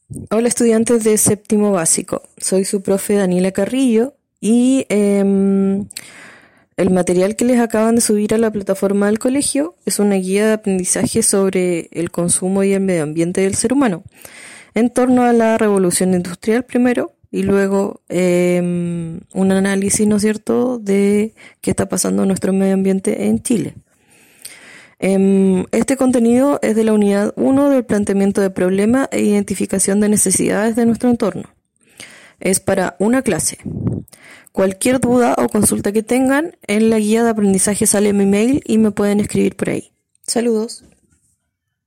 Hola estudiantes de séptimo básico, soy su profe Daniela Carrillo y el material que les acaban de subir a la plataforma del colegio es una guía de aprendizaje sobre el consumo y el medio ambiente del ser humano, en torno a la revolución industrial primero y luego un análisis, ¿no es cierto?, de qué está pasando en nuestro medio ambiente en Chile. Este contenido es de la unidad 1 del planteamiento de problema e identificación de necesidades de nuestro entorno. Es para una clase. Cualquier duda o consulta que tengan, en la guía de aprendizaje sale mi mail y me pueden escribir por ahí. Saludos.